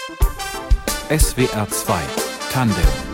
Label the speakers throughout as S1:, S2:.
S1: SWR 2 Tandem.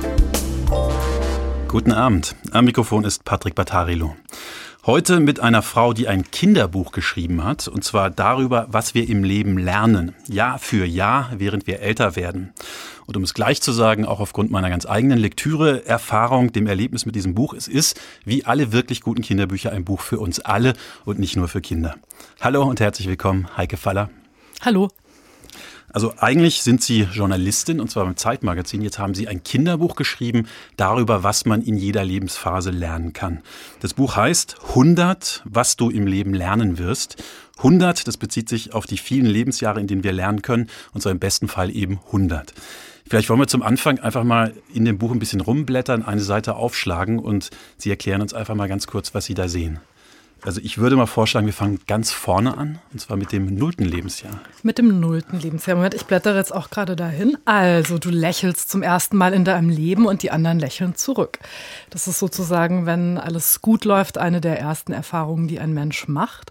S2: Guten Abend, am Mikrofon ist Patrick Battarilo. Heute mit einer Frau, die ein Kinderbuch geschrieben hat, und zwar darüber, was wir im Leben lernen, Jahr für Jahr, während wir älter werden. Und um es gleich zu sagen, auch aufgrund meiner ganz eigenen Lektüre-Erfahrung, dem Erlebnis mit diesem Buch, es ist, wie alle wirklich guten Kinderbücher, ein Buch für uns alle und nicht nur für Kinder. Hallo und herzlich willkommen, Heike Faller.
S3: Hallo.
S2: Also eigentlich sind Sie Journalistin, und zwar beim Zeitmagazin. Jetzt haben Sie ein Kinderbuch geschrieben darüber, was man in jeder Lebensphase lernen kann. Das Buch heißt 100, was du im Leben lernen wirst. 100, das bezieht sich auf die vielen Lebensjahre, in denen wir lernen können, und zwar im besten Fall eben 100. Vielleicht wollen wir zum Anfang einfach mal in dem Buch ein bisschen rumblättern, eine Seite aufschlagen und Sie erklären uns einfach mal ganz kurz, was Sie da sehen. Also ich würde mal vorschlagen, wir fangen ganz vorne an, und zwar mit dem 0. Lebensjahr.
S3: Mit dem 0. Lebensjahr. Moment, ich blättere jetzt auch gerade dahin. Also du lächelst zum ersten Mal in deinem Leben und die anderen lächeln zurück. Das ist sozusagen, wenn alles gut läuft, eine der ersten Erfahrungen, die ein Mensch macht.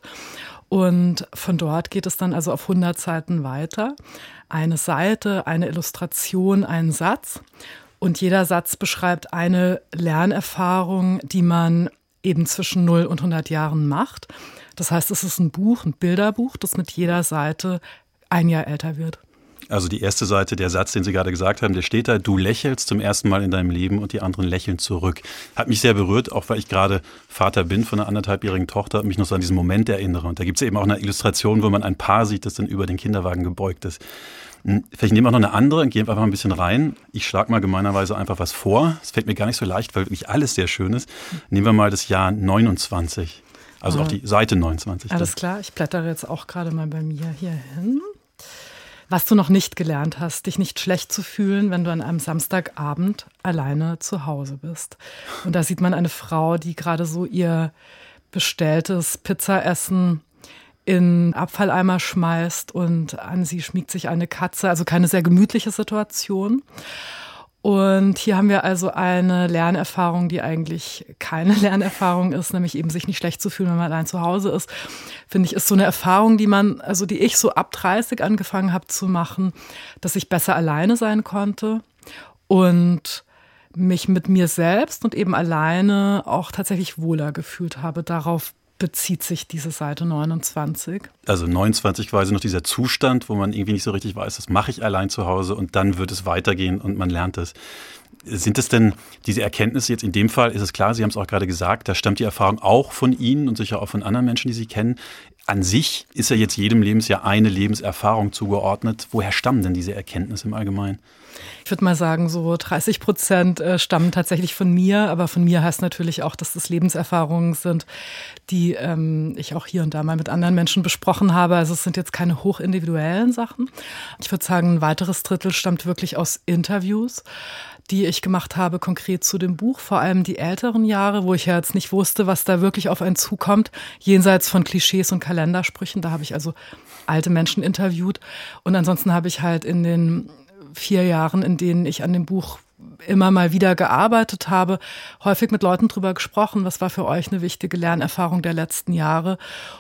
S3: Und von dort geht es dann also auf 100 Seiten weiter. Eine Seite, eine Illustration, ein Satz. Und jeder Satz beschreibt eine Lernerfahrung, die man eben zwischen 0 und 100 Jahren macht. Das heißt, es ist ein Buch, ein Bilderbuch, das mit jeder Seite ein Jahr älter wird.
S2: Also die erste Seite, der Satz, den Sie gerade gesagt haben, der steht da: Du lächelst zum ersten Mal in deinem Leben und die anderen lächeln zurück. Hat mich sehr berührt, auch weil ich gerade Vater bin von einer 1,5-jährigen Tochter und mich noch so an diesen Moment erinnere. Und da gibt es eben auch eine Illustration, wo man ein Paar sieht, das dann über den Kinderwagen gebeugt ist. Vielleicht nehmen wir auch noch eine andere und gehen einfach mal ein bisschen rein. Ich schlage mal gemeinerweise einfach was vor. Es fällt mir gar nicht so leicht, weil wirklich alles sehr schön ist. Nehmen wir mal das Jahr 29, also auch die Seite 29.
S3: Alles klar, ich blättere jetzt auch gerade mal bei mir hier hin. Was du noch nicht gelernt hast, dich nicht schlecht zu fühlen, wenn du an einem Samstagabend alleine zu Hause bist. Und da sieht man eine Frau, die gerade so ihr bestelltes Pizzaessen in Abfalleimer schmeißt und an sie schmiegt sich eine Katze, also keine sehr gemütliche Situation. Und hier haben wir also eine Lernerfahrung, die eigentlich keine Lernerfahrung ist, nämlich eben sich nicht schlecht zu fühlen, wenn man allein zu Hause ist. Finde ich, ist so eine Erfahrung, die ich so ab 30 angefangen habe zu machen, dass ich besser alleine sein konnte und mich mit mir selbst und eben alleine auch tatsächlich wohler gefühlt habe. Darauf bezieht sich diese Seite 29.
S2: Also 29 quasi noch dieser Zustand, wo man irgendwie nicht so richtig weiß, das mache ich allein zu Hause, und dann wird es weitergehen und man lernt es. Sind es denn diese Erkenntnisse jetzt in dem Fall, ist es klar, Sie haben es auch gerade gesagt, da stammt die Erfahrung auch von Ihnen und sicher auch von anderen Menschen, die Sie kennen. An sich ist ja jetzt jedem Lebensjahr eine Lebenserfahrung zugeordnet. Woher stammen denn diese Erkenntnisse im Allgemeinen?
S3: Ich würde mal sagen, so 30% stammen tatsächlich von mir. Aber von mir heißt natürlich auch, dass das Lebenserfahrungen sind, die ich auch hier und da mal mit anderen Menschen besprochen habe. Also es sind jetzt keine hochindividuellen Sachen. Ich würde sagen, ein weiteres Drittel stammt wirklich aus Interviews, die ich gemacht habe, konkret zu dem Buch. Vor allem die älteren Jahre, wo ich ja jetzt nicht wusste, was da wirklich auf einen zukommt, jenseits von Klischees und Kalendersprüchen. Da habe ich also alte Menschen interviewt. Und ansonsten habe ich halt in den 4 Jahren, in denen ich an dem Buch immer mal wieder gearbeitet habe, häufig mit Leuten drüber gesprochen, was war für euch eine wichtige Lernerfahrung der letzten Jahre.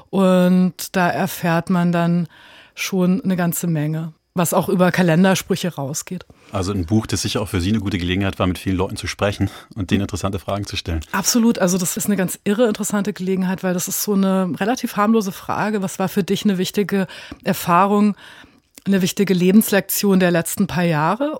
S3: Und da erfährt man dann schon eine ganze Menge, was auch über Kalendersprüche rausgeht.
S2: Also ein Buch, das sicher auch für Sie eine gute Gelegenheit war, mit vielen Leuten zu sprechen und denen interessante Fragen zu stellen.
S3: Absolut, also das ist eine ganz irre interessante Gelegenheit, weil das ist so eine relativ harmlose Frage. Was war für dich eine wichtige Erfahrung, eine wichtige Lebenslektion der letzten paar Jahre?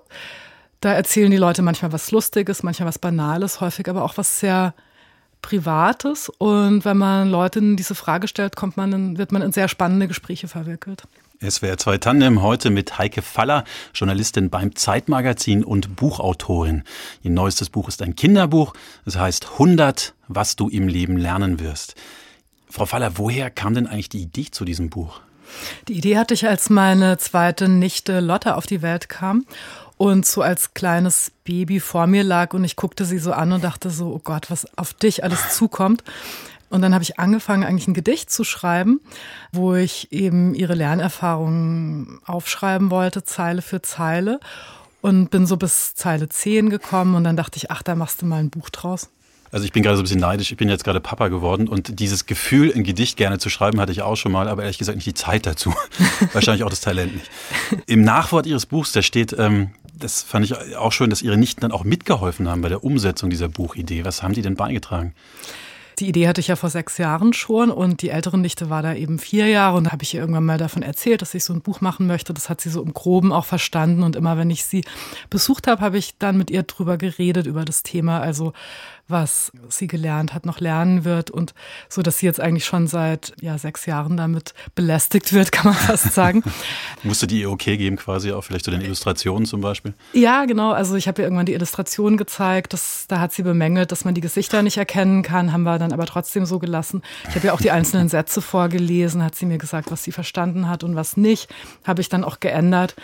S3: Da erzählen die Leute manchmal was Lustiges, manchmal was Banales, häufig aber auch was sehr Privates. Und wenn man Leuten diese Frage stellt, wird man in sehr spannende Gespräche verwickelt.
S2: SWR 2 Tandem heute mit Heike Faller, Journalistin beim Zeitmagazin und Buchautorin. Ihr neuestes Buch ist ein Kinderbuch. Es heißt 100, was du im Leben lernen wirst. Frau Faller, woher kam denn eigentlich die Idee zu diesem Buch?
S3: Die Idee hatte ich, als meine zweite Nichte Lotte auf die Welt kam und so als kleines Baby vor mir lag, und ich guckte sie so an und dachte so, oh Gott, was auf dich alles zukommt. Und dann habe ich angefangen, eigentlich ein Gedicht zu schreiben, wo ich eben ihre Lernerfahrungen aufschreiben wollte, Zeile für Zeile. Und bin so bis Zeile 10 gekommen und dann dachte ich, ach, da machst du mal ein Buch draus.
S2: Also ich bin gerade so ein bisschen neidisch. Ich bin jetzt gerade Papa geworden und dieses Gefühl, ein Gedicht gerne zu schreiben, hatte ich auch schon mal, aber ehrlich gesagt nicht die Zeit dazu. Wahrscheinlich auch das Talent nicht. Im Nachwort Ihres Buchs, da steht, das fand ich auch schön, dass Ihre Nichten dann auch mitgeholfen haben bei der Umsetzung dieser Buchidee. Was haben die denn beigetragen?
S3: Die Idee hatte ich ja vor 6 Jahren schon und die ältere Nichte war da eben 4 Jahre und da habe ich ihr irgendwann mal davon erzählt, dass ich so ein Buch machen möchte. Das hat sie so im Groben auch verstanden und immer wenn ich sie besucht habe, habe ich dann mit ihr drüber geredet, über das Thema, also was sie gelernt hat, noch lernen wird und so, dass sie jetzt eigentlich schon seit 6 Jahren damit belästigt wird, kann man fast sagen.
S2: Musste die ihr okay geben quasi, auch vielleicht zu den Illustrationen zum Beispiel?
S3: Ja, genau. Also ich habe ihr irgendwann die Illustrationen gezeigt. Da hat sie bemängelt, dass man die Gesichter nicht erkennen kann, haben wir dann aber trotzdem so gelassen. Ich habe ihr auch die einzelnen Sätze vorgelesen, hat sie mir gesagt, was sie verstanden hat und was nicht. Habe ich dann auch geändert.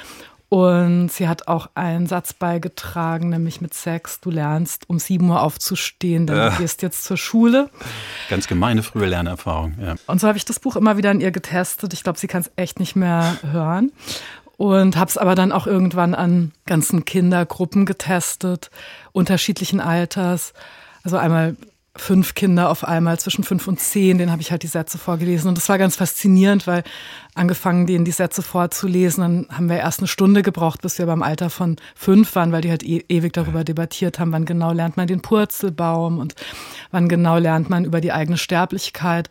S3: Und sie hat auch einen Satz beigetragen, nämlich mit 6, du lernst um 7 Uhr aufzustehen, denn du gehst jetzt zur Schule.
S2: Ganz gemeine frühe Lernerfahrung, ja.
S3: Und so habe ich das Buch immer wieder an ihr getestet. Ich glaube, sie kann es echt nicht mehr hören. Und habe es aber dann auch irgendwann an ganzen Kindergruppen getestet, unterschiedlichen Alters. Also einmal 5 Kinder auf einmal, zwischen 5 und 10, denen habe ich halt die Sätze vorgelesen. Und das war ganz faszinierend, weil angefangen, denen die Sätze vorzulesen, dann haben wir erst 1 Stunde gebraucht, bis wir beim Alter von 5 waren, weil die halt ewig darüber debattiert haben, wann genau lernt man den Purzelbaum und wann genau lernt man über die eigene Sterblichkeit.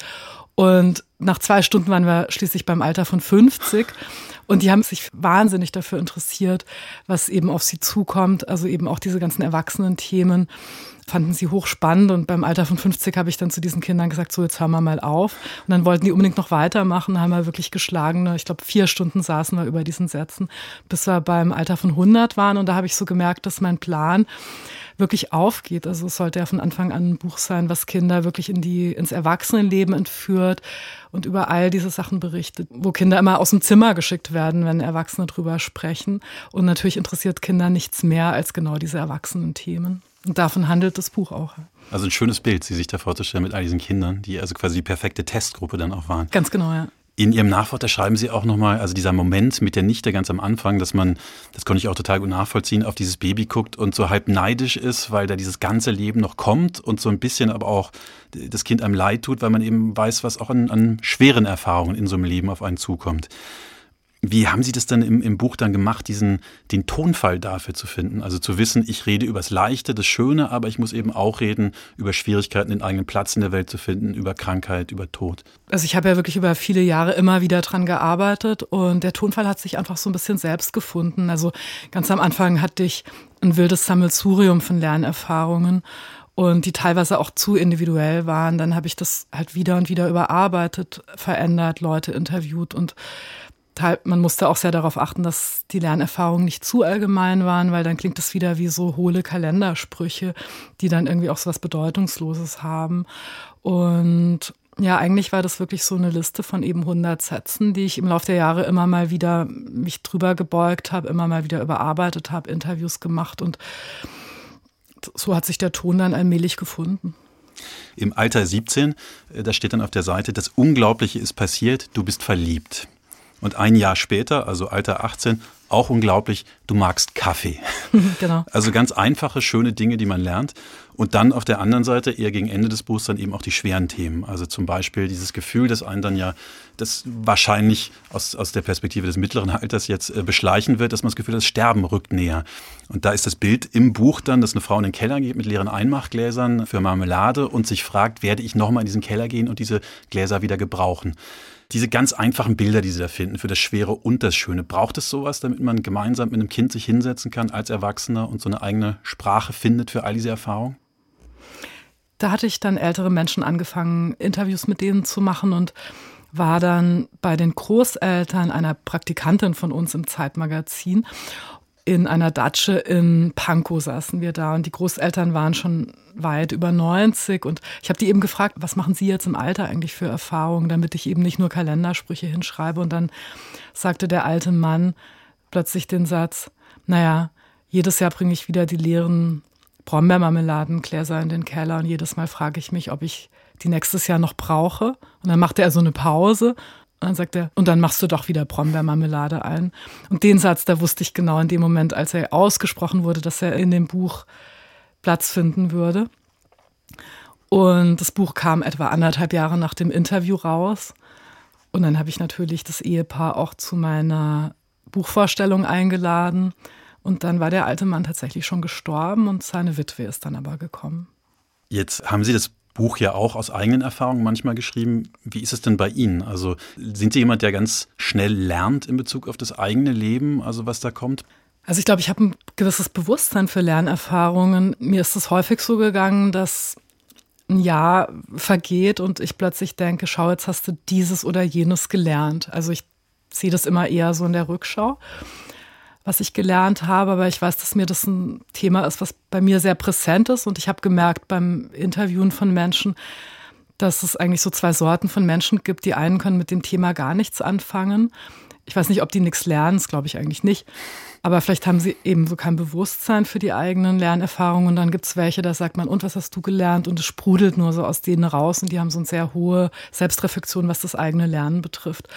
S3: Und nach 2 Stunden waren wir schließlich beim Alter von 50. Und die haben sich wahnsinnig dafür interessiert, was eben auf sie zukommt. Also eben auch diese ganzen Erwachsenen-Themen fanden sie hochspannend. Und beim Alter von 50 habe ich dann zu diesen Kindern gesagt, so jetzt hören wir mal auf. Und dann wollten die unbedingt noch weitermachen, haben wir wirklich geschlagene, ich glaube 4 Stunden saßen wir über diesen Sätzen, bis wir beim Alter von 100 waren. Und da habe ich so gemerkt, dass mein Plan wirklich aufgeht. Also es sollte ja von Anfang an ein Buch sein, was Kinder wirklich ins Erwachsenenleben entführt und über all diese Sachen berichtet, wo Kinder immer aus dem Zimmer geschickt werden, wenn Erwachsene drüber sprechen. Und natürlich interessiert Kinder nichts mehr als genau diese Erwachsenen-Themen. Und davon handelt das Buch auch.
S2: Also ein schönes Bild, Sie sich da vorzustellen mit all diesen Kindern, die also quasi die perfekte Testgruppe dann auch waren.
S3: Ganz genau, ja.
S2: In Ihrem Nachwort, da schreiben Sie auch nochmal, also dieser Moment mit der Nichte ganz am Anfang, dass man, das konnte ich auch total gut nachvollziehen, auf dieses Baby guckt und so halb neidisch ist, weil da dieses ganze Leben noch kommt und so ein bisschen aber auch das Kind einem leid tut, weil man eben weiß, was auch an schweren Erfahrungen in so einem Leben auf einen zukommt. Wie haben Sie das dann im Buch dann gemacht, den Tonfall dafür zu finden? Also zu wissen, ich rede über das Leichte, das Schöne, aber ich muss eben auch reden über Schwierigkeiten, den eigenen Platz in der Welt zu finden, über Krankheit, über Tod.
S3: Also ich habe ja wirklich über viele Jahre immer wieder dran gearbeitet und der Tonfall hat sich einfach so ein bisschen selbst gefunden. Also ganz am Anfang hatte ich ein wildes Sammelsurium von Lernerfahrungen und die teilweise auch zu individuell waren. Dann habe ich das halt wieder und wieder überarbeitet, verändert, Leute interviewt und man musste auch sehr darauf achten, dass die Lernerfahrungen nicht zu allgemein waren, weil dann klingt es wieder wie so hohle Kalendersprüche, die dann irgendwie auch so was Bedeutungsloses haben. Und ja, eigentlich war das wirklich so eine Liste von eben 100 Sätzen, die ich im Laufe der Jahre immer mal wieder mich drüber gebeugt habe, immer mal wieder überarbeitet habe, Interviews gemacht und so hat sich der Ton dann allmählich gefunden.
S2: Im Alter 17, da steht dann auf der Seite, das Unglaubliche ist passiert, du bist verliebt. Und ein Jahr später, also Alter 18, auch unglaublich, du magst Kaffee.
S3: Genau.
S2: Also ganz einfache, schöne Dinge, die man lernt. Und dann auf der anderen Seite, eher gegen Ende des Buchs, dann eben auch die schweren Themen. Also zum Beispiel dieses Gefühl, das einen dann ja, das wahrscheinlich aus der Perspektive des mittleren Alters jetzt beschleichen wird, dass man das Gefühl hat, das Sterben rückt näher. Und da ist das Bild im Buch dann, dass eine Frau in den Keller geht mit leeren Einmachgläsern für Marmelade und sich fragt, werde ich nochmal in diesen Keller gehen und diese Gläser wieder gebrauchen? Diese ganz einfachen Bilder, die Sie da finden, für das Schwere und das Schöne. Braucht es sowas, damit man gemeinsam mit einem Kind sich hinsetzen kann als Erwachsener und so eine eigene Sprache findet für all diese Erfahrungen?
S3: Da hatte ich dann ältere Menschen angefangen, Interviews mit denen zu machen und war dann bei den Großeltern einer Praktikantin von uns im Zeitmagazin. In einer Datsche in Pankow saßen wir da und die Großeltern waren schon weit über 90 und ich habe die eben gefragt, was machen Sie jetzt im Alter eigentlich für Erfahrungen, damit ich eben nicht nur Kalendersprüche hinschreibe. Und dann sagte der alte Mann plötzlich den Satz, naja, jedes Jahr bringe ich wieder die leeren Brombeermarmeladengläser in den Keller und jedes Mal frage ich mich, ob ich die nächstes Jahr noch brauche. Und dann machte er so eine Pause. Und dann sagt er, und dann machst du doch wieder Brombeermarmelade ein. Und den Satz, da wusste ich genau in dem Moment, als er ausgesprochen wurde, dass er in dem Buch Platz finden würde. Und das Buch kam etwa 1,5 Jahre nach dem Interview raus. Und dann habe ich natürlich das Ehepaar auch zu meiner Buchvorstellung eingeladen. Und dann war der alte Mann tatsächlich schon gestorben und seine Witwe ist dann aber gekommen.
S2: Jetzt haben Sie das Buch ja auch aus eigenen Erfahrungen manchmal geschrieben. Wie ist es denn bei Ihnen? Also sind Sie jemand, der ganz schnell lernt in Bezug auf das eigene Leben, also was da kommt?
S3: Also ich glaube, ich habe ein gewisses Bewusstsein für Lernerfahrungen. Mir ist es häufig so gegangen, dass ein Jahr vergeht und ich plötzlich denke, schau, jetzt hast du dieses oder jenes gelernt. Also ich sehe das immer eher so in der Rückschau, was ich gelernt habe, aber ich weiß, dass mir das ein Thema ist, was bei mir sehr präsent ist und ich habe gemerkt beim Interviewen von Menschen, dass es eigentlich so 2 Sorten von Menschen gibt. Die einen können mit dem Thema gar nichts anfangen. Ich weiß nicht, ob die nichts lernen, das glaube ich eigentlich nicht. Aber vielleicht haben sie eben so kein Bewusstsein für die eigenen Lernerfahrungen. Und dann gibt es welche, da sagt man, und was hast du gelernt? Und es sprudelt nur so aus denen raus. Und die haben so eine sehr hohe Selbstreflexion, was das eigene Lernen betrifft.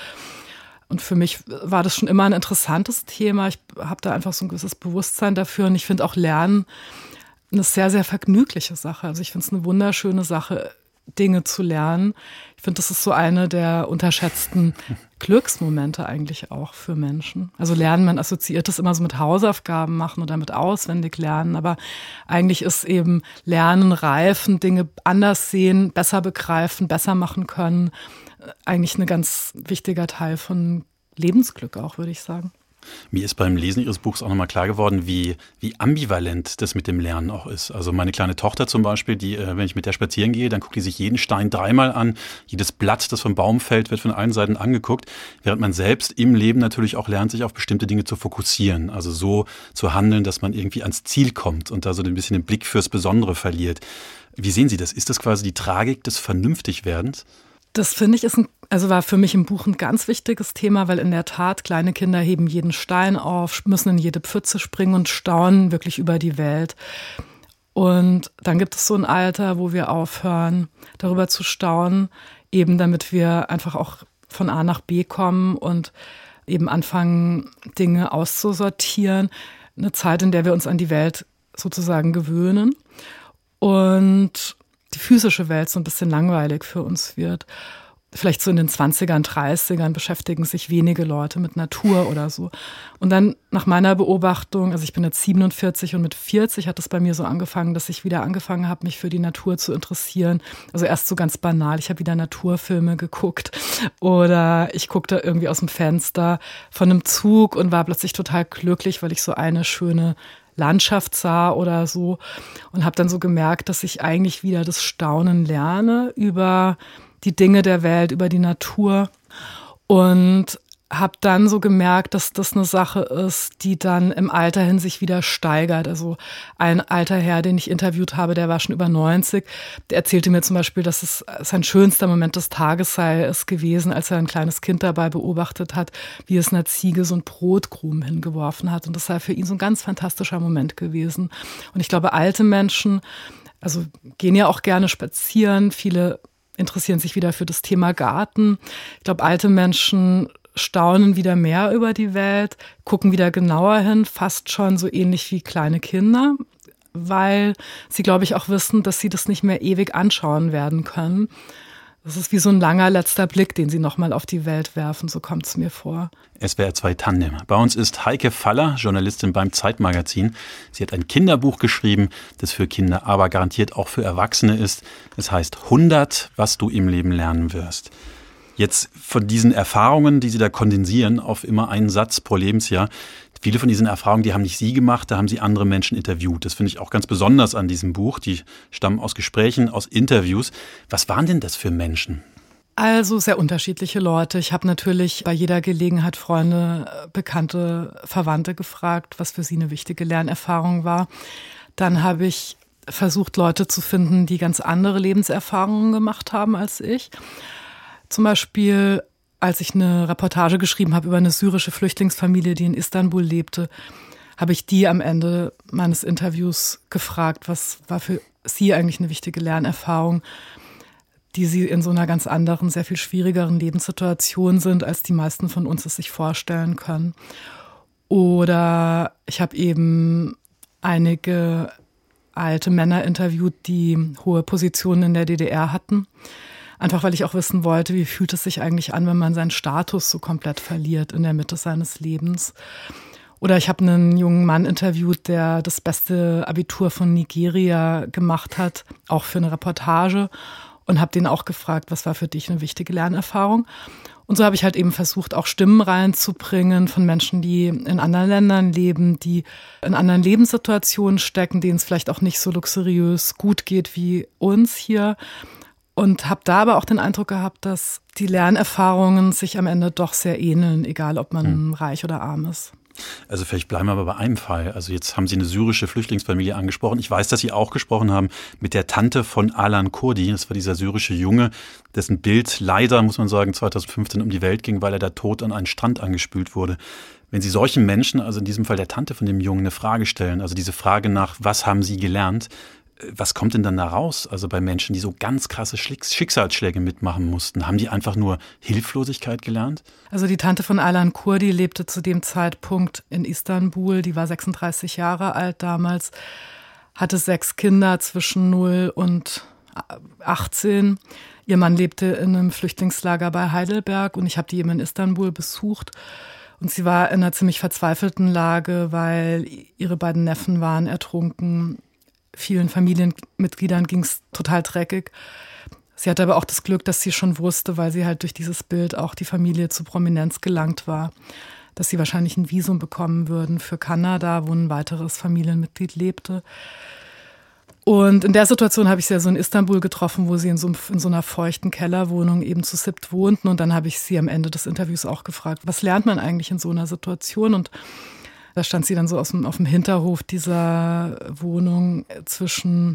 S3: Und für mich war das schon immer ein interessantes Thema. Ich habe da einfach so ein gewisses Bewusstsein dafür. Und ich finde auch Lernen eine sehr, sehr vergnügliche Sache. Also ich finde es eine wunderschöne Sache, Dinge zu lernen. Ich finde, das ist so eine der unterschätzten Glücksmomente eigentlich auch für Menschen. Also Lernen, man assoziiert das immer so mit Hausaufgaben machen oder mit auswendig lernen, aber eigentlich ist eben Lernen, Reifen, Dinge anders sehen, besser begreifen, besser machen können, eigentlich ein ganz wichtiger Teil von Lebensglück auch, würde ich sagen.
S2: Mir ist beim Lesen Ihres Buchs auch nochmal klar geworden, wie ambivalent das mit dem Lernen auch ist. Also meine kleine Tochter zum Beispiel, die, wenn ich mit der spazieren gehe, dann guckt die sich jeden Stein 3-mal an. Jedes Blatt, das vom Baum fällt, wird von allen Seiten angeguckt. Während man selbst im Leben natürlich auch lernt, sich auf bestimmte Dinge zu fokussieren. Also so zu handeln, dass man irgendwie ans Ziel kommt und da so ein bisschen den Blick fürs Besondere verliert. Wie sehen Sie das? Ist das quasi die Tragik des Vernünftigwerdens?
S3: Das finde ich war für mich im Buch ein ganz wichtiges Thema, weil in der Tat kleine Kinder heben jeden Stein auf, müssen in jede Pfütze springen und staunen wirklich über die Welt. Und dann gibt es so ein Alter, wo wir aufhören, darüber zu staunen, eben damit wir einfach auch von A nach B kommen und eben anfangen, Dinge auszusortieren. Eine Zeit, in der wir uns an die Welt sozusagen gewöhnen und die physische Welt so ein bisschen langweilig für uns wird. Vielleicht so in den 20ern, 30ern beschäftigen sich wenige Leute mit Natur oder so. Und dann nach meiner Beobachtung, also ich bin jetzt 47 und mit 40 hat es bei mir so angefangen, dass ich wieder angefangen habe, mich für die Natur zu interessieren. Also erst so ganz banal, ich habe wieder Naturfilme geguckt oder ich guckte irgendwie aus dem Fenster von einem Zug und war plötzlich total glücklich, weil ich so eine schöne Landschaft sah oder so und habe dann so gemerkt, dass ich eigentlich wieder das Staunen lerne über die Dinge der Welt, über die Natur und habe dann so gemerkt, dass das eine Sache ist, die dann im Alter hin sich wieder steigert. Also ein alter Herr, den ich interviewt habe, der war schon über 90, der erzählte mir zum Beispiel, dass es sein schönster Moment des Tages sei es gewesen, als er ein kleines Kind dabei beobachtet hat, wie es einer Ziege so ein Brotkrumen hingeworfen hat. Und das sei für ihn so ein ganz fantastischer Moment gewesen. Und ich glaube, alte Menschen, also gehen ja auch gerne spazieren, viele interessieren sich wieder für das Thema Garten. Ich glaube, alte Menschen staunen wieder mehr über die Welt, gucken wieder genauer hin, fast schon so ähnlich wie kleine Kinder, weil sie, glaube ich, auch wissen, dass sie das nicht mehr ewig anschauen werden können. Das ist wie so ein langer letzter Blick, den sie nochmal auf die Welt werfen, so kommt es mir vor.
S2: SWR 2 Tandem. Bei uns ist Heike Faller, Journalistin beim Zeitmagazin. Sie hat ein Kinderbuch geschrieben, das für Kinder, aber garantiert auch für Erwachsene ist. Es heißt 100, was du im Leben lernen wirst. Jetzt von diesen Erfahrungen, die Sie da kondensieren auf immer einen Satz pro Lebensjahr, viele von diesen Erfahrungen, die haben nicht Sie gemacht, da haben Sie andere Menschen interviewt. Das finde ich auch ganz besonders an diesem Buch. Die stammen aus Gesprächen, aus Interviews. Was waren denn das für Menschen?
S3: Also sehr unterschiedliche Leute. Ich habe natürlich bei jeder Gelegenheit Freunde, Bekannte, Verwandte gefragt, was für sie eine wichtige Lernerfahrung war. Dann habe ich versucht, Leute zu finden, die ganz andere Lebenserfahrungen gemacht haben als ich. Zum Beispiel, als ich eine Reportage geschrieben habe über eine syrische Flüchtlingsfamilie, die in Istanbul lebte, habe ich die am Ende meines Interviews gefragt, was war für sie eigentlich eine wichtige Lernerfahrung, die sie in so einer ganz anderen, sehr viel schwierigeren Lebenssituation sind, als die meisten von uns es sich vorstellen können. Oder ich habe eben einige alte Männer interviewt, die hohe Positionen in der DDR hatten. Einfach weil ich auch wissen wollte, wie fühlt es sich eigentlich an, wenn man seinen Status so komplett verliert in der Mitte seines Lebens. Oder ich habe einen jungen Mann interviewt, der das beste Abitur von Nigeria gemacht hat, auch für eine Reportage. Und habe den auch gefragt, was war für dich eine wichtige Lernerfahrung? Und so habe ich halt eben versucht, auch Stimmen reinzubringen von Menschen, die in anderen Ländern leben, die in anderen Lebenssituationen stecken, denen es vielleicht auch nicht so luxuriös gut geht wie uns hier. Und habe da aber auch den Eindruck gehabt, dass die Lernerfahrungen sich am Ende doch sehr ähneln, egal ob man reich oder arm ist.
S2: Also vielleicht bleiben wir aber bei einem Fall. Also jetzt haben Sie eine syrische Flüchtlingsfamilie angesprochen. Ich weiß, dass Sie auch gesprochen haben mit der Tante von Alan Kurdi. Das war dieser syrische Junge, dessen Bild leider, muss man sagen, 2015 um die Welt ging, weil er da tot an einen Strand angespült wurde. Wenn Sie solchen Menschen, also in diesem Fall der Tante von dem Jungen, eine Frage stellen, also diese Frage nach, was haben Sie gelernt, was kommt denn dann da raus? Also bei Menschen, die so ganz krasse Schicksalsschläge mitmachen mussten, haben die einfach nur Hilflosigkeit gelernt?
S3: Also die Tante von Alan Kurdi lebte zu dem Zeitpunkt in Istanbul. Die war 36 Jahre alt damals, hatte 6 Kinder zwischen 0 und 18. Ihr Mann lebte in einem Flüchtlingslager bei Heidelberg und ich habe die eben in Istanbul besucht. Und sie war in einer ziemlich verzweifelten Lage, weil ihre beiden Neffen waren ertrunken. Vielen Familienmitgliedern ging es total dreckig. Sie hatte aber auch das Glück, dass sie schon wusste, weil sie halt durch dieses Bild auch die Familie zu Prominenz gelangt war, dass sie wahrscheinlich ein Visum bekommen würden für Kanada, wo ein weiteres Familienmitglied lebte. Und in der Situation habe ich sie ja so in Istanbul getroffen, wo sie in so einer feuchten Kellerwohnung eben zu 7 wohnten. Und dann habe ich sie am Ende des Interviews auch gefragt, was lernt man eigentlich in so einer Situation? Und da stand sie dann so auf dem Hinterhof dieser Wohnung zwischen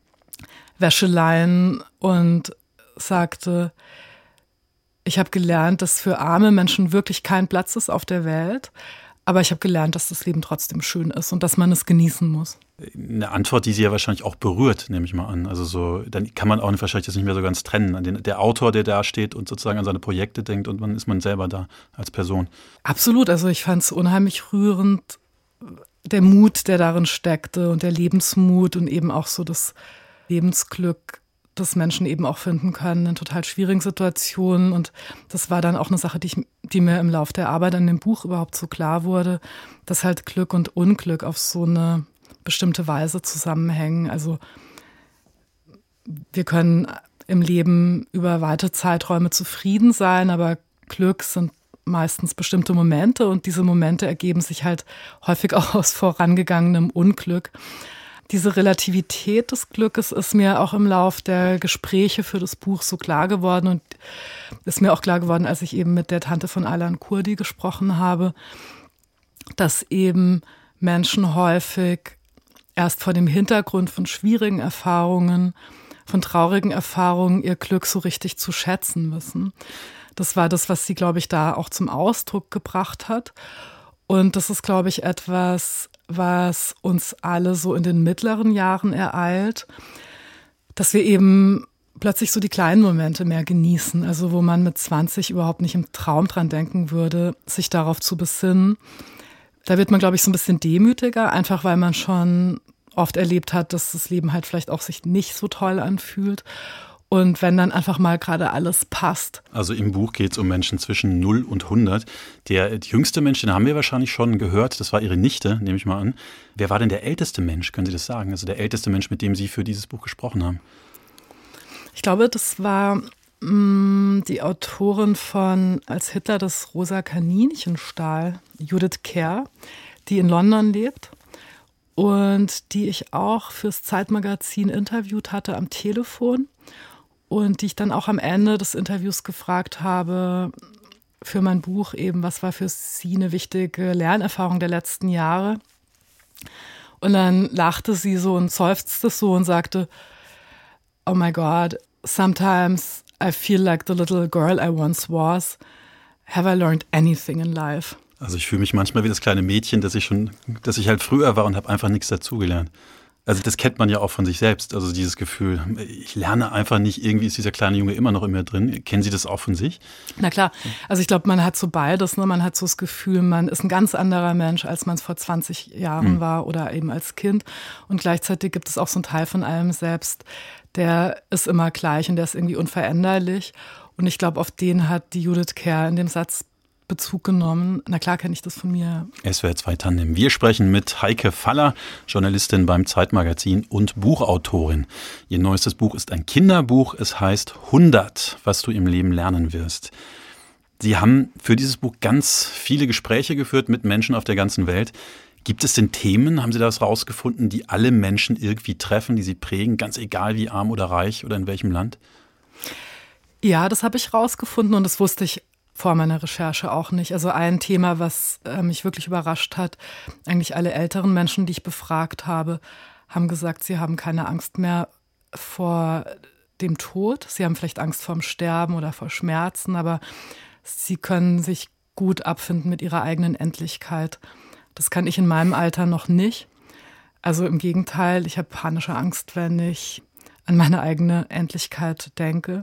S3: Wäscheleien und sagte, ich habe gelernt, dass für arme Menschen wirklich kein Platz ist auf der Welt, aber ich habe gelernt, dass das Leben trotzdem schön ist und dass man es genießen muss.
S2: Eine Antwort, die Sie ja wahrscheinlich auch berührt, nehme ich mal an. Also so, dann kann man auch wahrscheinlich das nicht mehr so ganz trennen. An der Autor, der da steht und sozusagen an seine Projekte denkt und dann ist man selber da als Person.
S3: Absolut, also ich fand es unheimlich rührend, der Mut, der darin steckte und der Lebensmut und eben auch so das Lebensglück, das Menschen eben auch finden können in total schwierigen Situationen. Und das war dann auch eine Sache, die mir im Laufe der Arbeit an dem Buch überhaupt so klar wurde, dass halt Glück und Unglück auf so eine bestimmte Weise zusammenhängen. Also wir können im Leben über weite Zeiträume zufrieden sein, aber Glück sind meistens bestimmte Momente und diese Momente ergeben sich halt häufig auch aus vorangegangenem Unglück. Diese Relativität des Glückes ist mir auch im Lauf der Gespräche für das Buch so klar geworden und ist mir auch klar geworden, als ich eben mit der Tante von Alan Kurdi gesprochen habe, dass eben Menschen häufig erst vor dem Hintergrund von schwierigen Erfahrungen, von traurigen Erfahrungen ihr Glück so richtig zu schätzen wissen. Das war das, was sie, glaube ich, da auch zum Ausdruck gebracht hat. Und das ist, glaube ich, etwas, was uns alle so in den mittleren Jahren ereilt, dass wir eben plötzlich so die kleinen Momente mehr genießen. Also wo man mit 20 überhaupt nicht im Traum dran denken würde, sich darauf zu besinnen. Da wird man, glaube ich, so ein bisschen demütiger, einfach weil man schon oft erlebt hat, dass das Leben halt vielleicht auch sich nicht so toll anfühlt. Und wenn dann einfach mal gerade alles passt.
S2: Also im Buch geht es um Menschen zwischen 0 und 100. Der jüngste Mensch, den haben wir wahrscheinlich schon gehört, das war Ihre Nichte, nehme ich mal an. Wer war denn der älteste Mensch, können Sie das sagen? Also der älteste Mensch, mit dem Sie für dieses Buch gesprochen haben?
S3: Ich glaube, das war die Autorin von Als Hitler das rosa Kaninchen stahl, Judith Kerr, die in London lebt und die ich auch fürs Zeitmagazin interviewt hatte am Telefon. Und die ich dann auch am Ende des Interviews gefragt habe für mein Buch eben, was war für sie eine wichtige Lernerfahrung der letzten Jahre. Und dann lachte sie so und seufzte so und sagte, oh my God, sometimes I feel like the little girl I once was. Have I learned anything in life?
S2: Also ich fühle mich manchmal wie das kleine Mädchen, dass ich halt früher war und habe einfach nichts dazugelernt. Also das kennt man ja auch von sich selbst, also dieses Gefühl, ich lerne einfach nicht, irgendwie ist dieser kleine Junge immer noch in mir drin. Kennen Sie das auch von sich?
S3: Na klar, also ich glaube, man hat so beides, ne? Man hat so das Gefühl, man ist ein ganz anderer Mensch, als man es vor 20 Jahren war oder eben als Kind. Und gleichzeitig gibt es auch so einen Teil von einem selbst, der ist immer gleich und der ist irgendwie unveränderlich. Und ich glaube, auf den hat die Judith Kerr in dem Satz Bezug genommen. Na klar kenne ich das von mir.
S2: SWR 2 Tandem. Wir sprechen mit Heike Faller, Journalistin beim Zeitmagazin und Buchautorin. Ihr neuestes Buch ist ein Kinderbuch. Es heißt 100, was du im Leben lernen wirst. Sie haben für dieses Buch ganz viele Gespräche geführt mit Menschen auf der ganzen Welt. Gibt es denn Themen, haben Sie das rausgefunden, die alle Menschen irgendwie treffen, die sie prägen, ganz egal wie arm oder reich oder in welchem Land?
S3: Ja, das habe ich rausgefunden und das wusste ich vor meiner Recherche auch nicht. Also ein Thema, was mich wirklich überrascht hat, eigentlich alle älteren Menschen, die ich befragt habe, haben gesagt, sie haben keine Angst mehr vor dem Tod. Sie haben vielleicht Angst vorm Sterben oder vor Schmerzen, aber sie können sich gut abfinden mit ihrer eigenen Endlichkeit. Das kann ich in meinem Alter noch nicht. Also im Gegenteil, ich habe panische Angst, wenn ich an meine eigene Endlichkeit denke.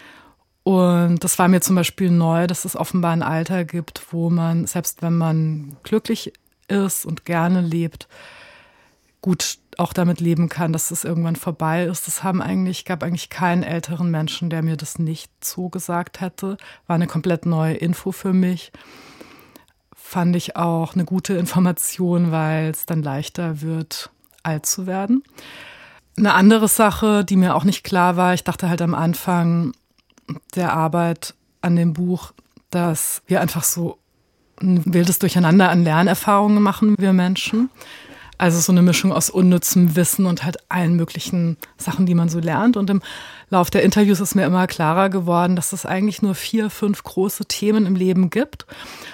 S3: Und das war mir zum Beispiel neu, dass es offenbar ein Alter gibt, wo man, selbst wenn man glücklich ist und gerne lebt, gut auch damit leben kann, dass es irgendwann vorbei ist. Gab eigentlich keinen älteren Menschen, der mir das nicht so gesagt hätte. War eine komplett neue Info für mich. Fand ich auch eine gute Information, weil es dann leichter wird, alt zu werden. Eine andere Sache, die mir auch nicht klar war, ich dachte halt am Anfang der Arbeit an dem Buch, dass wir einfach so ein wildes Durcheinander an Lernerfahrungen machen, wir Menschen. Also so eine Mischung aus unnützem Wissen und halt allen möglichen Sachen, die man so lernt. Und im Lauf der Interviews ist mir immer klarer geworden, dass es eigentlich nur 4, 5 große Themen im Leben gibt.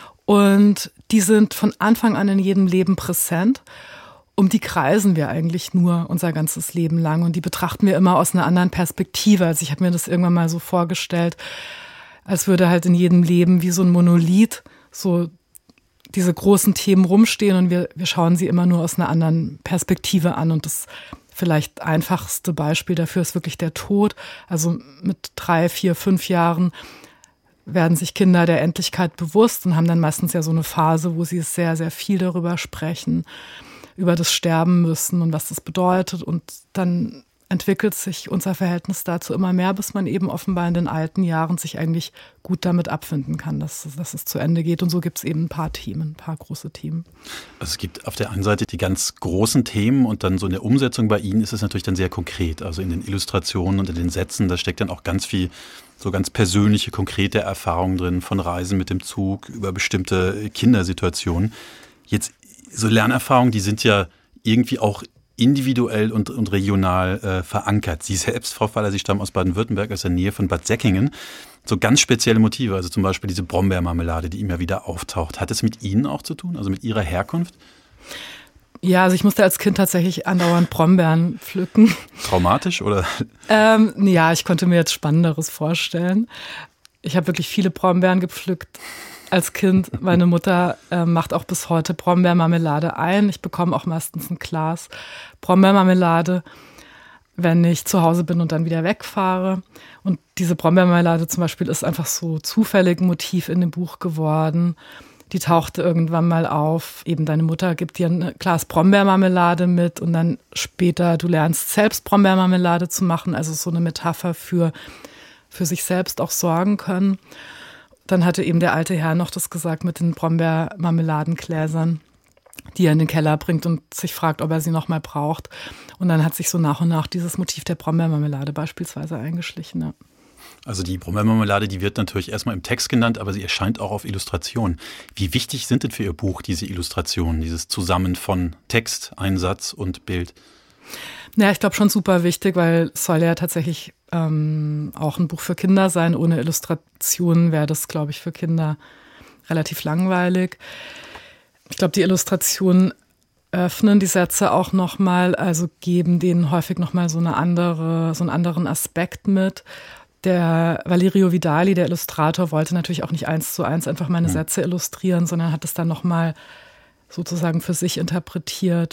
S3: Und die sind von Anfang an in jedem Leben präsent. Um die kreisen wir eigentlich nur unser ganzes Leben lang und die betrachten wir immer aus einer anderen Perspektive. Also ich habe mir das irgendwann mal so vorgestellt, als würde halt in jedem Leben wie so ein Monolith so diese großen Themen rumstehen und wir schauen sie immer nur aus einer anderen Perspektive an. Und das vielleicht einfachste Beispiel dafür ist wirklich der Tod. Also mit 3, 4, 5 Jahren werden sich Kinder der Endlichkeit bewusst und haben dann meistens ja so eine Phase, wo sie sehr, sehr viel darüber sprechen, über das Sterben müssen und was das bedeutet. Und dann entwickelt sich unser Verhältnis dazu immer mehr, bis man eben offenbar in den alten Jahren sich eigentlich gut damit abfinden kann, dass es zu Ende geht. Und so gibt es eben ein paar Themen, ein paar große Themen.
S2: Also es gibt auf der einen Seite die ganz großen Themen und dann so in der Umsetzung bei Ihnen ist es natürlich dann sehr konkret. Also in den Illustrationen und in den Sätzen, da steckt dann auch ganz viel so ganz persönliche, konkrete Erfahrungen drin, von Reisen mit dem Zug über bestimmte Kindersituationen. Jetzt so Lernerfahrungen, die sind ja irgendwie auch individuell und regional verankert. Sie selbst, Frau Faller, Sie stammen aus Baden-Württemberg, aus der Nähe von Bad Säckingen. So ganz spezielle Motive, also zum Beispiel diese Brombeermarmelade, die immer wieder auftaucht. Hat es mit Ihnen auch zu tun, also mit Ihrer Herkunft?
S3: Ja, also ich musste als Kind tatsächlich andauernd Brombeeren pflücken.
S2: Traumatisch, oder?
S3: Ja, ich konnte mir jetzt Spannenderes vorstellen. Ich habe wirklich viele Brombeeren gepflückt als Kind. Meine Mutter macht auch bis heute Brombeermarmelade ein. Ich bekomme auch meistens ein Glas Brombeermarmelade, wenn ich zu Hause bin und dann wieder wegfahre. Und diese Brombeermarmelade zum Beispiel ist einfach so zufällig ein Motiv in dem Buch geworden. Die tauchte irgendwann mal auf. Eben deine Mutter gibt dir ein Glas Brombeermarmelade mit und dann später, du lernst selbst Brombeermarmelade zu machen. Also so eine Metapher für sich selbst auch sorgen können. Dann hatte eben der alte Herr noch das gesagt mit den Brombeermarmeladengläsern, die er in den Keller bringt und sich fragt, ob er sie noch mal braucht. Und dann hat sich so nach und nach dieses Motiv der Brombeermarmelade beispielsweise eingeschlichen. Ja.
S2: Also die Brombeermarmelade, die wird natürlich erstmal im Text genannt, aber sie erscheint auch auf Illustrationen. Wie wichtig sind denn für Ihr Buch diese Illustrationen, dieses Zusammen von Text, Einsatz und Bild?
S3: Ja, ich glaube schon super wichtig, weil es soll ja tatsächlich auch ein Buch für Kinder sein. Ohne Illustrationen wäre das, glaube ich, für Kinder relativ langweilig. Ich glaube, die Illustrationen öffnen die Sätze auch nochmal, also geben denen häufig nochmal so einen anderen Aspekt mit. Der Valerio Vidali, der Illustrator, wollte natürlich auch nicht 1:1 einfach meine Sätze illustrieren, sondern hat es dann nochmal sozusagen für sich interpretiert.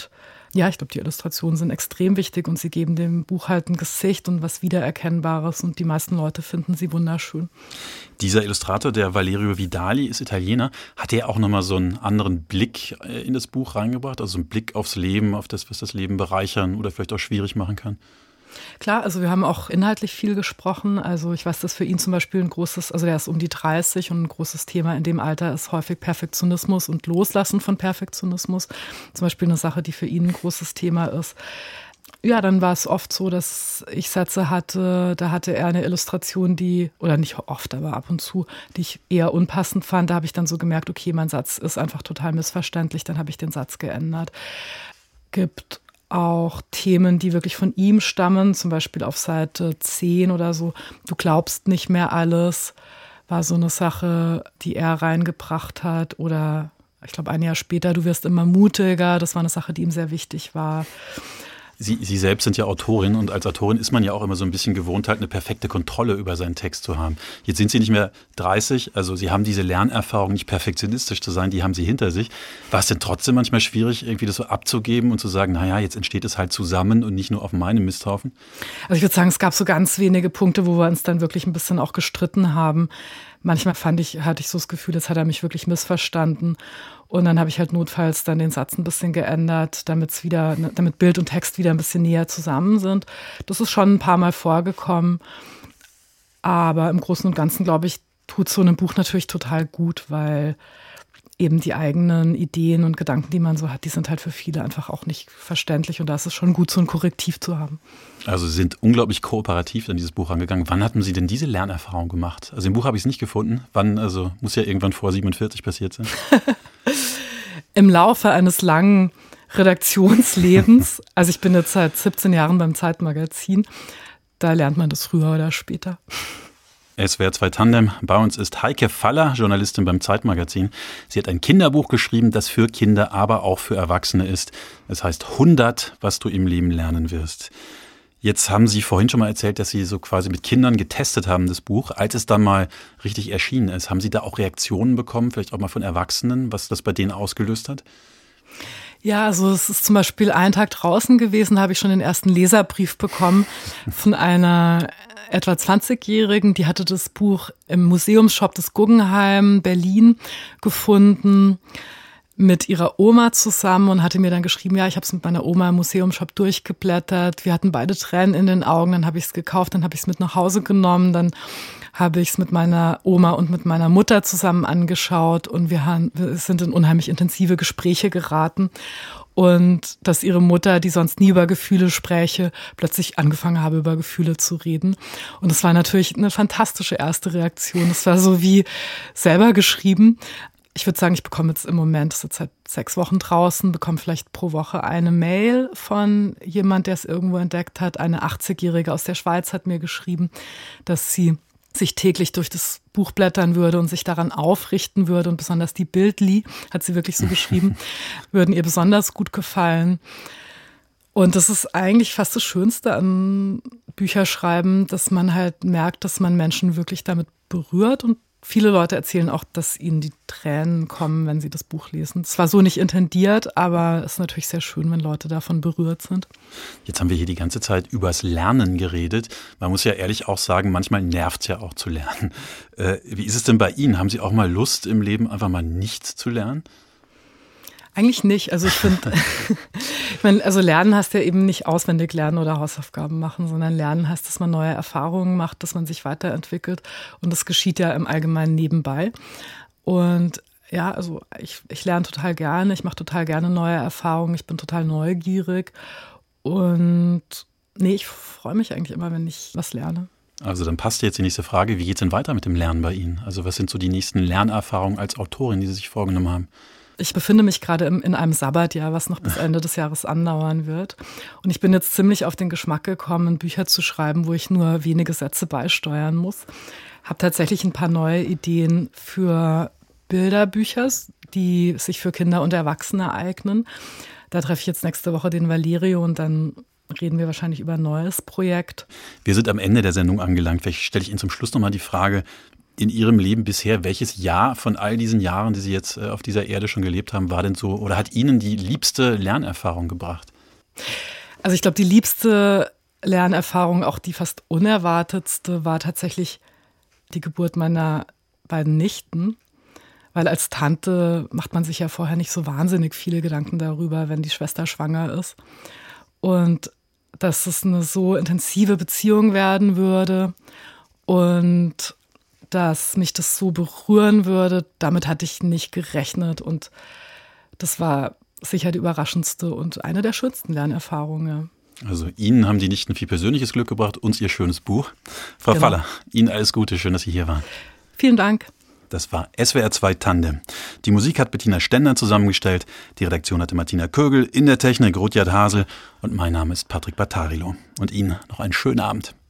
S3: Ja, ich glaube, die Illustrationen sind extrem wichtig und sie geben dem Buch halt ein Gesicht und was Wiedererkennbares und die meisten Leute finden sie wunderschön.
S2: Dieser Illustrator, der Valerio Vidali, ist Italiener. Hat er auch nochmal so einen anderen Blick in das Buch reingebracht? Also einen Blick aufs Leben, auf das, was das Leben bereichern oder vielleicht auch schwierig machen kann?
S3: Klar, also wir haben auch inhaltlich viel gesprochen. Also ich weiß, dass für ihn zum Beispiel ein großes, also der ist um die 30 und ein großes Thema in dem Alter ist häufig Perfektionismus und Loslassen von Perfektionismus. Zum Beispiel eine Sache, die für ihn ein großes Thema ist. Ja, dann war es oft so, dass ich Sätze hatte, da hatte er eine Illustration, oder nicht oft, aber ab und zu, die ich eher unpassend fand. Da habe ich dann so gemerkt, okay, mein Satz ist einfach total missverständlich, dann habe ich den Satz geändert. Gibt auch Themen, die wirklich von ihm stammen, zum Beispiel auf Seite 10 oder so. Du glaubst nicht mehr alles, war so eine Sache, die er reingebracht hat. Oder ich glaube, ein Jahr später, du wirst immer mutiger. Das war eine Sache, die ihm sehr wichtig war.
S2: Sie selbst sind ja Autorin und als Autorin ist man ja auch immer so ein bisschen gewohnt, halt eine perfekte Kontrolle über seinen Text zu haben. Jetzt sind Sie nicht mehr 30, also Sie haben diese Lernerfahrung, nicht perfektionistisch zu sein, die haben Sie hinter sich. War es denn trotzdem manchmal schwierig, irgendwie das so abzugeben und zu sagen, naja, jetzt entsteht es halt zusammen und nicht nur auf meinem Misthaufen?
S3: Also ich würde sagen, es gab so ganz wenige Punkte, wo wir uns dann wirklich ein bisschen auch gestritten haben. Manchmal hatte ich so das Gefühl, jetzt hat er mich wirklich missverstanden. Und dann habe ich halt notfalls dann den Satz ein bisschen geändert, damit Bild und Text wieder ein bisschen näher zusammen sind. Das ist schon ein paar Mal vorgekommen. Aber im Großen und Ganzen, glaube ich, tut so ein Buch natürlich total gut, weil eben die eigenen Ideen und Gedanken, die man so hat, die sind halt für viele einfach auch nicht verständlich. Und da ist es schon gut, so ein Korrektiv zu haben.
S2: Also Sie sind unglaublich kooperativ an dieses Buch angegangen. Wann hatten Sie denn diese Lernerfahrung gemacht? Also im Buch habe ich es nicht gefunden. Wann, also muss ja irgendwann vor 47 passiert sein.
S3: Im Laufe eines langen Redaktionslebens, also ich bin jetzt seit 17 Jahren beim Zeitmagazin, da lernt man das früher oder später.
S2: SWR 2 Tandem. Bei uns ist Heike Faller, Journalistin beim Zeitmagazin. Sie hat ein Kinderbuch geschrieben, das für Kinder, aber auch für Erwachsene ist. Es heißt 100, was du im Leben lernen wirst. Jetzt haben Sie vorhin schon mal erzählt, dass Sie so quasi mit Kindern getestet haben, das Buch. Als es dann mal richtig erschienen ist, haben Sie da auch Reaktionen bekommen, vielleicht auch mal von Erwachsenen, was das bei denen ausgelöst hat?
S3: Ja, also es ist zum Beispiel einen Tag draußen gewesen, da habe ich schon den ersten Leserbrief bekommen von einer etwa 20-Jährigen, die hatte das Buch im Museumsshop des Guggenheim Berlin gefunden mit ihrer Oma zusammen und hatte mir dann geschrieben, ja, ich habe es mit meiner Oma im Museumsshop durchgeblättert. Wir hatten beide Tränen in den Augen, dann habe ich es gekauft, dann habe ich es mit nach Hause genommen, dann habe ich es mit meiner Oma und mit meiner Mutter zusammen angeschaut und wir sind in unheimlich intensive Gespräche geraten. Und dass ihre Mutter, die sonst nie über Gefühle spräche, plötzlich angefangen habe, über Gefühle zu reden. Und es war natürlich eine fantastische erste Reaktion. Es war so wie selber geschrieben. Ich würde sagen, ich bekomme jetzt im Moment, das ist jetzt seit 6 Wochen draußen, bekomme vielleicht pro Woche eine Mail von jemand, der es irgendwo entdeckt hat. Eine 80-Jährige aus der Schweiz hat mir geschrieben, dass sie sich täglich durch das Buch blättern würde und sich daran aufrichten würde und besonders die Bildli, hat sie wirklich so geschrieben, würden ihr besonders gut gefallen. Und das ist eigentlich fast das Schönste an Bücherschreiben, dass man halt merkt, dass man Menschen wirklich damit berührt und viele Leute erzählen auch, dass ihnen die Tränen kommen, wenn sie das Buch lesen. Es war so nicht intendiert, aber es ist natürlich sehr schön, wenn Leute davon berührt sind.
S2: Jetzt haben wir hier die ganze Zeit übers Lernen geredet. Man muss ja ehrlich auch sagen, manchmal nervt es ja auch zu lernen. Wie ist es denn bei Ihnen? Haben Sie auch mal Lust im Leben, einfach mal nichts zu lernen?
S3: Eigentlich nicht. Also ich finde, also Lernen heißt ja eben nicht auswendig lernen oder Hausaufgaben machen, sondern Lernen heißt, dass man neue Erfahrungen macht, dass man sich weiterentwickelt. Und das geschieht ja im Allgemeinen nebenbei. Und ja, also ich lerne total gerne, ich mache total gerne neue Erfahrungen, ich bin total neugierig. Und ich freue mich eigentlich immer, wenn ich was lerne.
S2: Also dann passt jetzt die nächste Frage, wie geht es denn weiter mit dem Lernen bei Ihnen? Also was sind so die nächsten Lernerfahrungen als Autorin, die Sie sich vorgenommen haben?
S3: Ich befinde mich gerade in einem Sabbatjahr, was noch bis Ende des Jahres andauern wird. Und ich bin jetzt ziemlich auf den Geschmack gekommen, Bücher zu schreiben, wo ich nur wenige Sätze beisteuern muss. Habe tatsächlich ein paar neue Ideen für Bilderbücher, die sich für Kinder und Erwachsene eignen. Da treffe ich jetzt nächste Woche den Valerio und dann reden wir wahrscheinlich über ein neues Projekt. Wir sind am Ende der Sendung angelangt. Vielleicht stelle ich Ihnen zum Schluss nochmal die Frage, in Ihrem Leben bisher, welches Jahr von all diesen Jahren, die Sie jetzt auf dieser Erde schon gelebt haben, war denn so oder hat Ihnen die liebste Lernerfahrung gebracht? Also ich glaube, die liebste Lernerfahrung, auch die fast unerwartetste, war tatsächlich die Geburt meiner beiden Nichten. Weil als Tante macht man sich ja vorher nicht so wahnsinnig viele Gedanken darüber, wenn die Schwester schwanger ist. Und dass es eine so intensive Beziehung werden würde und dass mich das so berühren würde, damit hatte ich nicht gerechnet. Und das war sicher die überraschendste und eine der schönsten Lernerfahrungen.
S2: Also Ihnen haben die Nichten viel persönliches Glück gebracht, uns Ihr schönes Buch. Frau Faller, Ihnen alles Gute, schön, dass Sie hier waren.
S3: Vielen Dank.
S2: Das war SWR 2 Tandem. Die Musik hat Bettina Stender zusammengestellt, die Redaktion hatte Martina Kögel, in der Technik Rudyard Hasel und mein Name ist Patrick Battarilo. Und Ihnen noch einen schönen Abend.